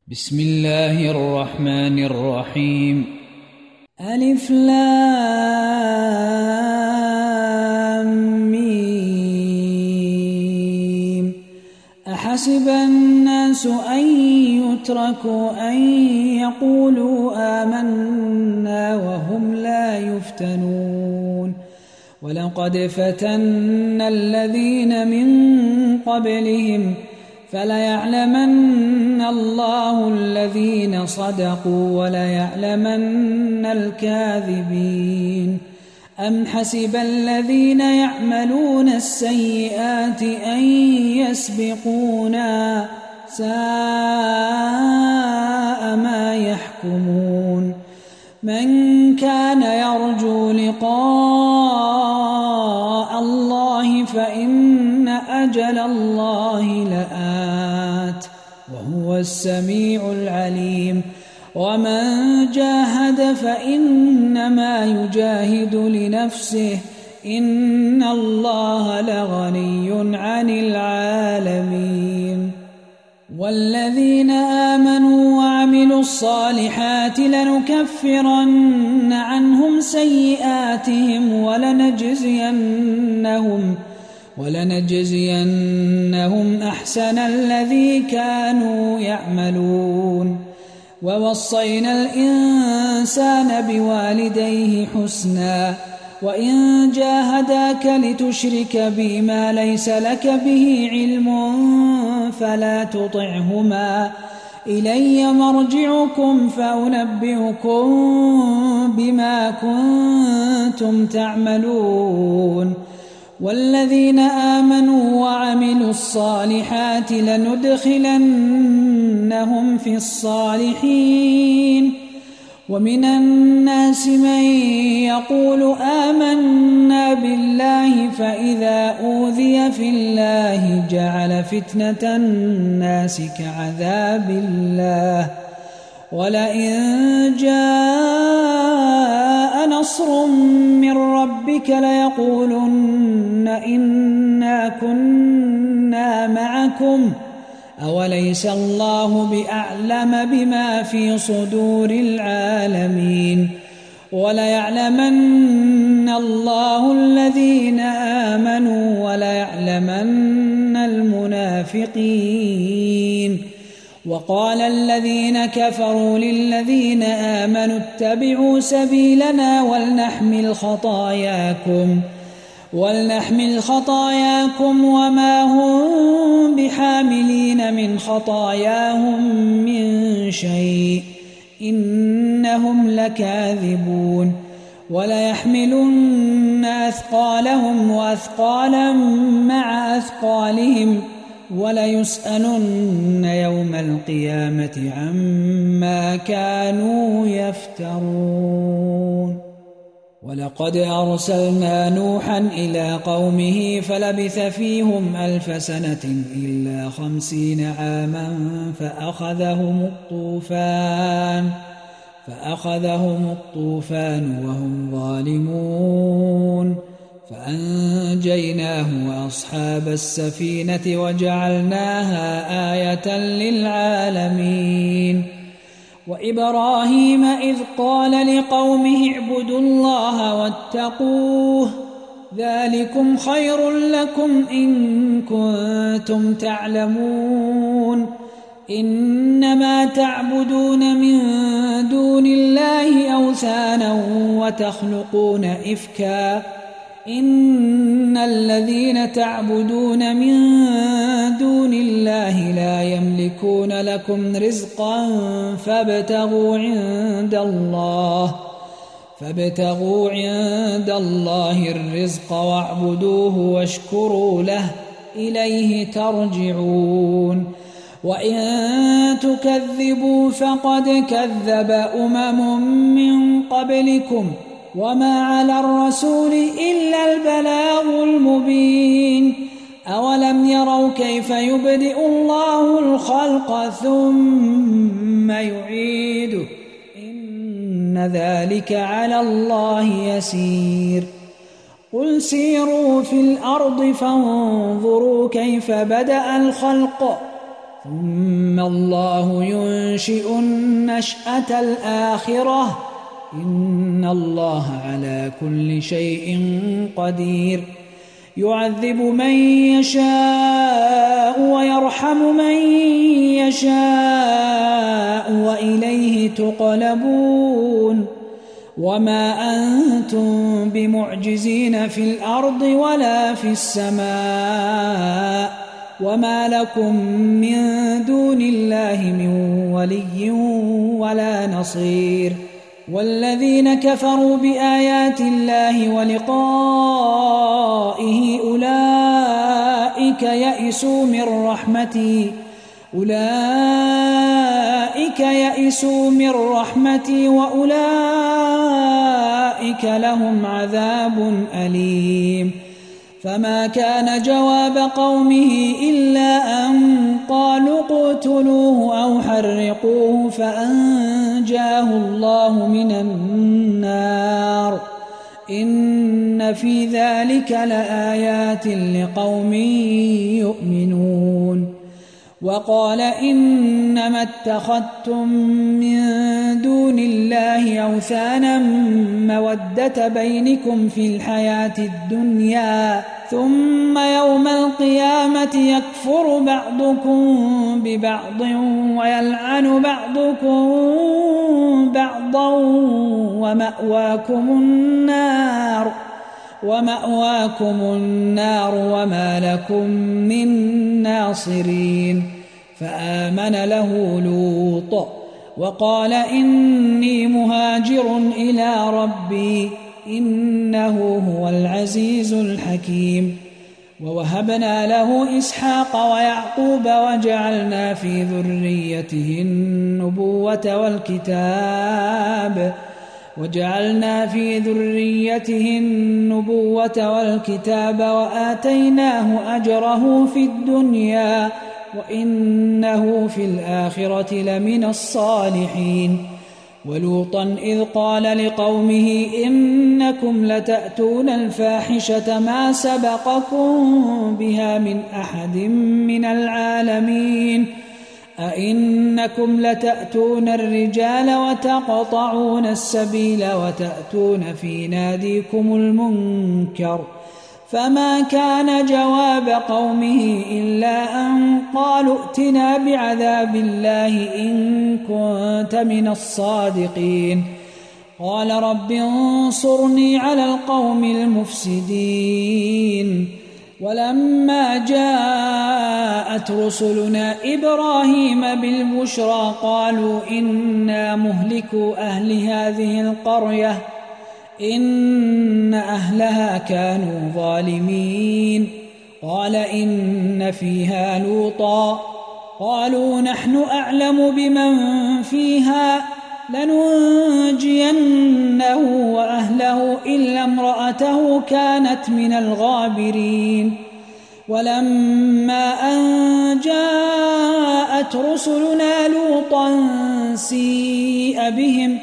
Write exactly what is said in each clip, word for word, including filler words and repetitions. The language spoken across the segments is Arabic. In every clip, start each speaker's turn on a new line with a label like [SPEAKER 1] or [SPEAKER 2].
[SPEAKER 1] بسم الله الرحمن الرحيم. ألف لام ميم. أحسب الناس أن يتركوا أن يقولوا آمنا وهم لا يفتنون. ولقد فتنا الذين من قبلهم فليعلمن الله الذين صدقوا وليعلمن الكاذبين. أم حسب الذين يعملون السيئات أن يسبقونا ساء ما يحكمون. من كان يرجو لقاء الله فإن أجل الله لآت وهو السميع العليم. ومن جاهد فإنما يجاهد لنفسه إن الله لغني عن العالمين. والذين آمنوا وعملوا الصالحات لنكفرن عنهم سيئاتهم ولنجزينهم ولنجزينهم أحسن الذي كانوا يعملون. ووصينا الإنسان بوالديه حسنا وإن جاهداك لتشرك بي ما ليس لك به علم فلا تطعهما إلي مرجعكم فأنبئكم بما كنتم تعملون. والذين آمنوا وعملوا الصالحات لندخلنهم في الصالحين. ومن الناس من يقول آمنا بالله فإذا أوذي في الله جعل فتنة الناس كعذاب الله ولئن جاء نصر من ربك ليقولن إنا كنا معكم أوليس الله بأعلم بما في صدور العالمين. وليعلمن الله الذين آمنوا وليعلمن المنافقين. وقال الذين كفروا للذين آمنوا اتبعوا سبيلنا ولنحمل خطاياكم ولنحمل خطاياكم وما هم بحاملين من خطاياهم من شيء إنهم لكاذبون. وليحملن أثقالهم وأثقالا مع أثقالهم وليسألن يوم القيامة عما كانوا يفترون. ولقد أرسلنا نوحا إلى قومه فلبث فيهم ألف سنة إلا خمسين عاما فأخذهم الطوفان فأخذهم الطوفان وهم ظالمون فأنجيناه وأصحاب السفينة وجعلناها آية للعالمين. وإبراهيم إذ قال لقومه اعبدوا الله واتقوه ذلكم خير لكم إن كنتم تعلمون. إنما تعبدون من دون الله أوثانا وتخلقون إفكا إن الذين تعبدون من دون الله لا يملكون لكم رزقا فابتغوا عند الله فابتغوا عند الله الرزق واعبدوه واشكروا له إليه ترجعون. وإن تكذبوا فقد كذب أمم من قبلكم وما على الرسول إلا البلاغ المبين. أولم يروا كيف يبدئ الله الخلق ثم يعيده إن ذلك على الله يسير. قل سيروا في الأرض فانظروا كيف بدأ الخلق ثم الله ينشئ النشأة الآخرة إن الله على كل شيء قدير يعذب من يشاء ويرحم من يشاء وإليه تقلبون وما أنتم بمعجزين في الأرض ولا في السماء وما لكم من دون الله من ولي ولا نصير والذين كفروا بآيات الله ولقائه أولئك يئسوا من رحمتي أولئك يئسوا من رحمتي وأولئك لهم عذاب أليم فما كان جواب قومه إلا أن قالوا اقتلوه أو حرقوه فأنجاه الله من النار إن في ذلك لآيات لقوم يؤمنون وقال إنما اتخذتم من دون الله أوثانا مودة بينكم في الحياة الدنيا ثم يوم القيامة يكفر بعضكم ببعض ويلعن بعضكم بعضا ومأواكم النار ومأواكم النار وما لكم من ناصرين فآمن له لوط وقال إني مهاجر إلى ربي إنه هو العزيز الحكيم ووهبنا له إسحاق ويعقوب وجعلنا في ذريته النبوة والكتاب وجعلنا في ذريته النبوة والكتاب وآتيناه أجره في الدنيا وإنه في الآخرة لمن الصالحين ولوطا إذ قال لقومه إنكم لتأتون الفاحشة ما سبقكم بها من أحد من العالمين أئنكم لتأتون الرجال وتقطعون السبيل وتأتون في ناديكم المنكر فما كان جواب قومه إلا أن قالوا ائتنا بعذاب الله إن كنت من الصادقين قال رب انصرني على القوم المفسدين ولما جاءت رسلنا إبراهيم بالبشرى قالوا إنا مهلكو أهل هذه القرية إن أهلها كانوا ظالمين قال إن فيها لوطا قالوا نحن أعلم بمن فيها لننجينه وأهله إلا امرأته كانت من الغابرين ولما أن جاءت رسلنا لوطا سيء بهم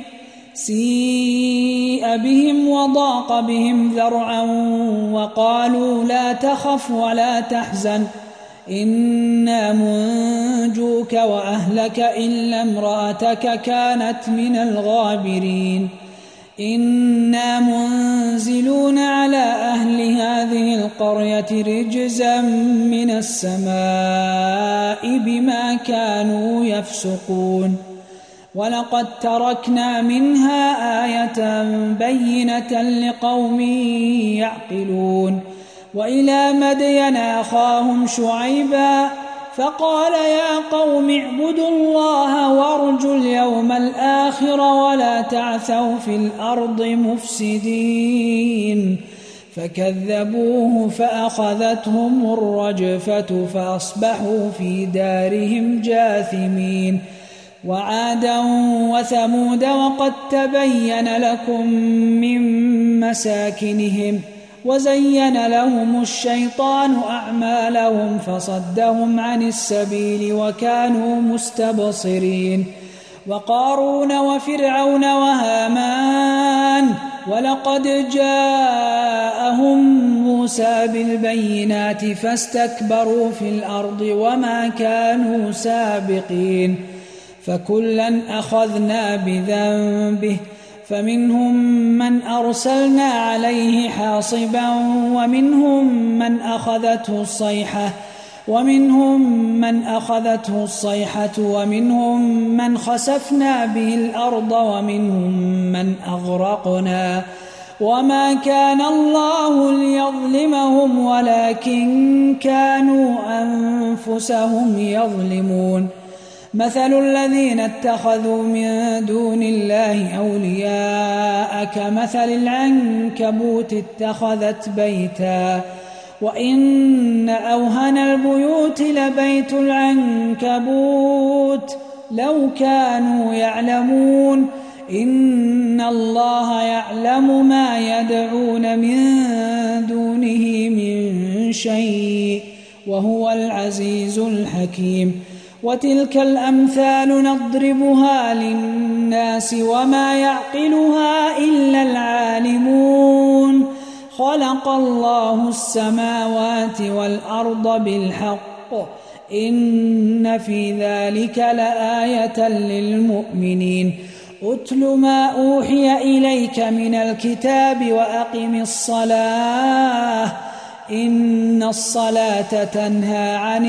[SPEAKER 1] سيء بهم وضاق بهم ذرعا وقالوا لا تخف ولا تحزن إنا منجوك وأهلك إلا امرأتك كانت من الغابرين إنا منزلون على أهل هذه القرية رجزا من السماء بما كانوا يفسقون ولقد تركنا منها آية بينة لقوم يعقلون وإلى مدين أخاهم شعيبا فقال يا قوم اعبدوا الله وارجوا اليوم الآخر ولا تعثوا في الأرض مفسدين فكذبوه فأخذتهم الرجفة فأصبحوا في دارهم جاثمين وعادا وثمود وقد تبين لكم من مساكنهم وزين لهم الشيطان أعمالهم فصدهم عن السبيل وكانوا مستبصرين وقارون وفرعون وهامان ولقد جاءهم موسى بالبينات فاستكبروا في الأرض وما كانوا سابقين فكلا أخذنا بذنبه فمنهم من أرسلنا عليه حاصبا ومنهم من أخذته الصيحة ومنهم من أخذته الصيحة ومنهم من خسفنا به الأرض ومنهم من أغرقنا وما كان الله ليظلمهم ولكن كانوا أنفسهم يظلمون مثل الذين اتخذوا من دون الله أولياء كمثل العنكبوت اتخذت بيتا وإن أوهن البيوت لبيت العنكبوت لو كانوا يعلمون إن الله يعلم ما يدعون من دونه من شيء وهو العزيز الحكيم وتلك الأمثال نضربها للناس وما يعقلها إلا العالمون خلق الله السماوات والأرض بالحق إن في ذلك لآية للمؤمنين أتل ما أوحي إليك من الكتاب وأقم الصلاة إن الصلاة تنهى عن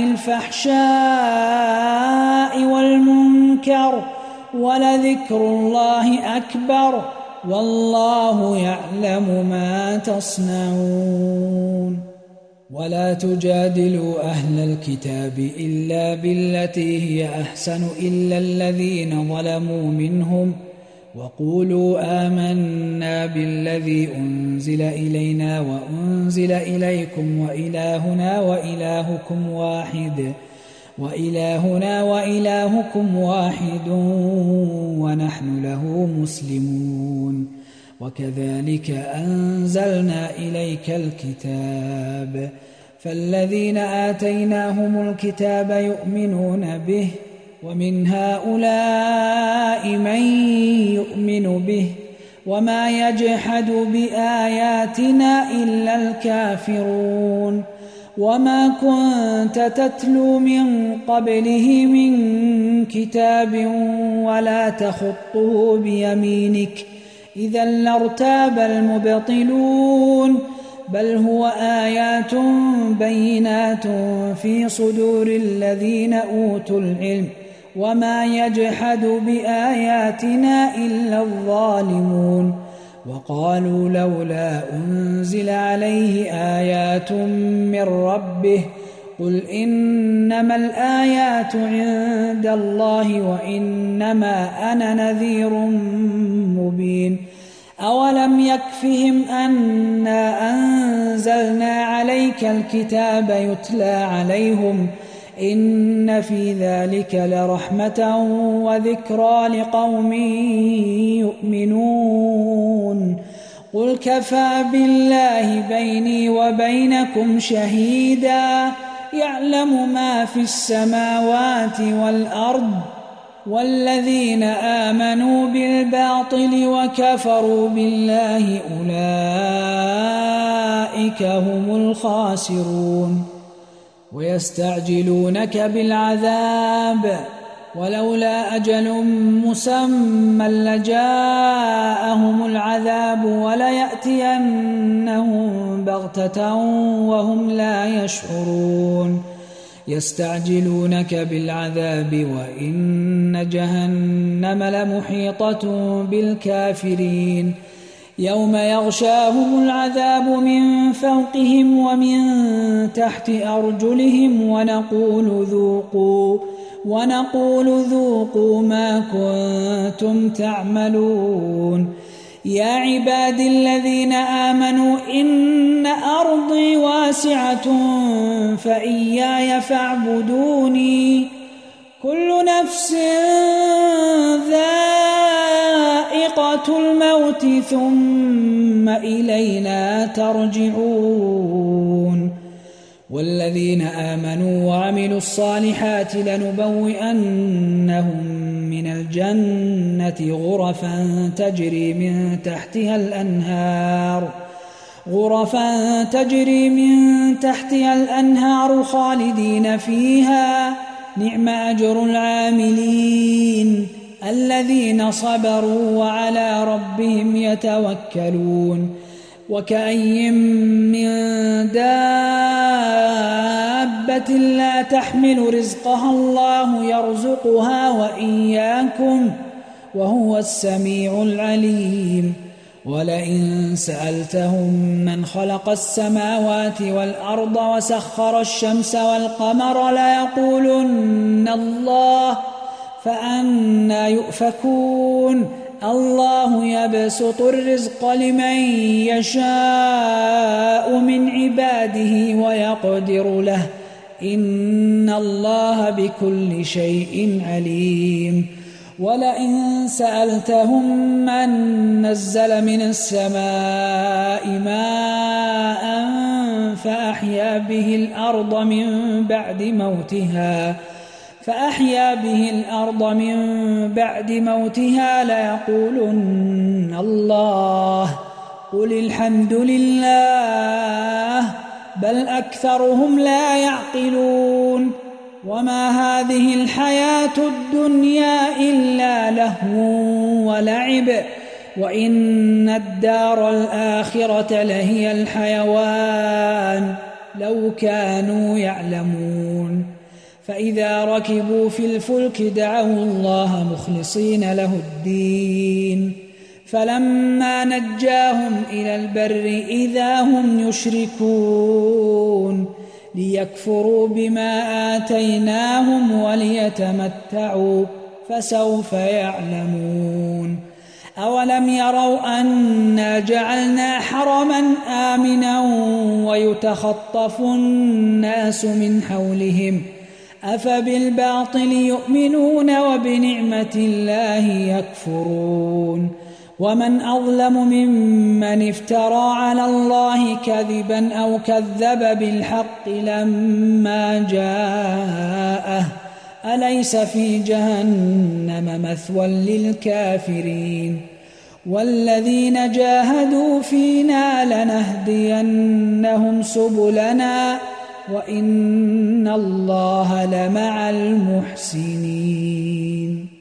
[SPEAKER 1] الفحشاء والمنكر ولذكر الله أكبر والله يعلم ما تصنعون ولا تجادلوا أهل الكتاب إلا بالتي هي أحسن إلا الذين ظلموا منهم وقولوا آمنا بالذي أنزل إلينا وأنزل إليكم وإلهنا وإلهكم واحد وإلهنا وإلهكم واحد ونحن له مسلمون وكذلك أنزلنا إليك الكتاب فالذين آتيناهم الكتاب يؤمنون به ومن هؤلاء من يؤمن به وما يجحد بآياتنا إلا الكافرون وما كنت تتلو من قبله من كتاب ولا تخطه بيمينك إذا لارتاب المبطلون بل هو آيات بينات في صدور الذين أوتوا العلم وما يجحد بآياتنا إلا الظالمون وقالوا لولا أنزل عليه آيات من ربه قل إنما الآيات عند الله وإنما أنا نذير مبين أولم يكفهم أنا أنزلنا عليك الكتاب يتلى عليهم إن في ذلك لرحمة وذكرى لقوم يؤمنون قل كفى بالله بيني وبينكم شهيدا يعلم ما في السماوات والأرض والذين آمنوا بالباطل وكفروا بالله أولئك هم الخاسرون ويستعجلونك بالعذاب ولولا أجل مسمى لجاءهم العذاب وليأتينهم بغتة وهم لا يشعرون يستعجلونك بالعذاب وإن جهنم لمحيطة بالكافرين يوم يغشاهم العذاب من فوقهم ومن تحت أرجلهم ونقول ذوقوا ونقول ذوقوا ما كنتم تعملون يا عباد الذين آمنوا إن أرضي واسعة فإياي فاعبدوني كل نفس ذائقة الموت ثم إلينا ترجعون والذين آمنوا وعملوا الصالحات لنبوئنهم من الجنة غرفا تجري من تحتها الأنهار غرفا تجري من تحتها الأنهار خالدين فيها نعم أجر العاملين الذين صبروا وعلى ربهم يتوكلون وكأي من دابة لا تحمل رزقها الله يرزقها وإياكم وهو السميع العليم ولئن سألتهم من خلق السماوات والأرض وسخر الشمس والقمر ليقولن الله فأنى يؤفكون الله يبسط الرزق لمن يشاء من عباده ويقدر له إن الله بكل شيء عليم ولئن سألتهم من نزل من السماء ماء فأحيا به الأرض من بعد موتها فأحيا به الأرض من بعد موتها ليقولن الله قل الحمد لله بل أكثرهم لا يعقلون وما هذه الحياة الدنيا إلا لهو ولعب وإن الدار الآخرة لهي الحيوان لو كانوا يعلمون فإذا ركبوا في الفلك دعوا الله مخلصين له الدين فلما نجاهم إلى البر إذا هم يشركون ليكفروا بما آتيناهم وليتمتعوا فسوف يعلمون أولم يروا أنا جعلنا حرما آمنا ويتخطف الناس من حولهم أفبالباطل يؤمنون وبنعمة الله يكفرون ومن أظلم ممن افترى على الله كذبا أو كذب بالحق لما جاءه أليس في جهنم مثوى للكافرين والذين جاهدوا فينا لنهدينهم سبلنا وإن الله لمع المحسنين.